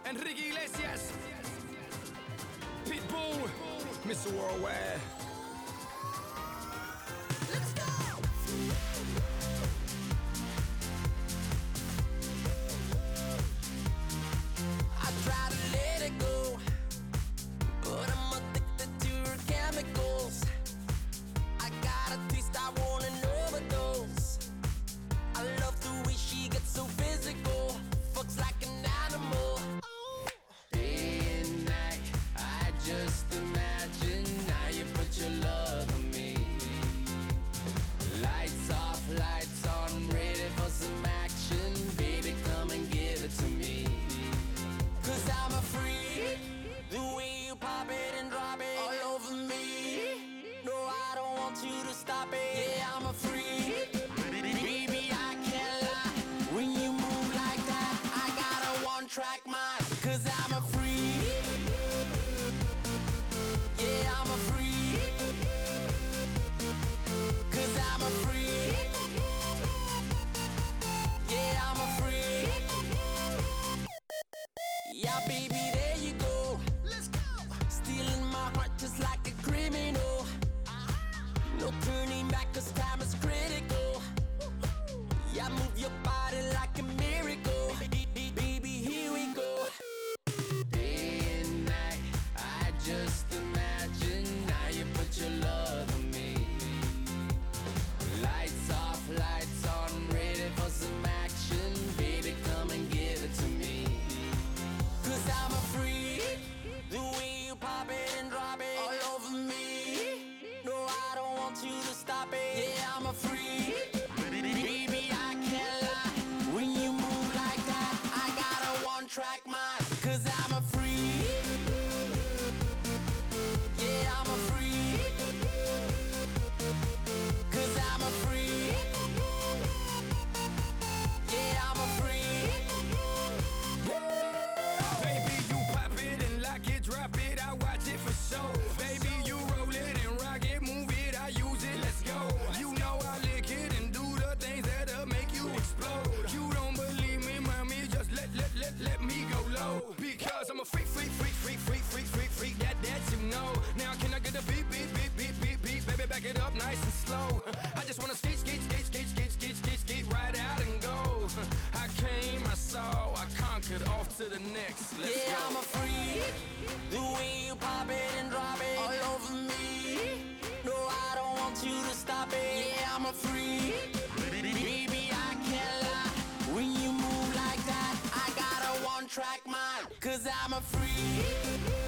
Enrique Iglesias, Pitbull, Mr. Worldwide. Let's go! I try to let it go, but I'm addicted to her chemicals. I got a taste, I want an overdose. I love the way she gets so physical, fucks like an animal. Day and night, I just imagine how you put your love on me. Lights off, lights on, ready for some action. Baby, come and give it to me. Cause I'm a freak, the way you pop it and drop it all over me. No, I don't want you to stop it. Yeah, I'm a freak, baby, I can't lie. When you move like that, I got a one-track mind. Cause I'm a freak, yeah, I'm a freak. Cause I'm a freak, yeah, I'm a freak. Yeah, baby, there you go. Let's go. Stealing my heart just like a criminal. No turning back, cause time is critical. Yeah, move your body like a miracle. Baby, here we go. Day and night, I just imagine how you put your love on me. Lights off, lights on, ready for some action. Baby, come and give it to me. Cause I'm a freak, the way you pop it and drop it all over me. No, I don't want you to stop it. Yeah, I'm a freak, baby, I can't lie. When you move like that, I got a one-track mind. Cause I'm a freak, yeah, I'm a freak. Cause I'm a freak, yeah, I'm a freak. Baby, you pop it and lock it, drop it, I watch it for show. Baby, you roll it and rock it, move it, I use it, let's go. You know I lick it and do the things that'll make you explode. You don't believe me, mommy, just let me go low. Because I'm a freak, that you know. Now can I get a beat, baby, back it up nice and slow. I just wanna skate right out and go. I came, I saw, I conquered, off to the next. Let's Yeah, go. I'm a freak, the way you pop it and drop it all over me. No, I don't want you to stop it. Yeah, I'm a freak, baby, I can't lie. When you move like that, I got a one-track mind. Cause I'm a freak,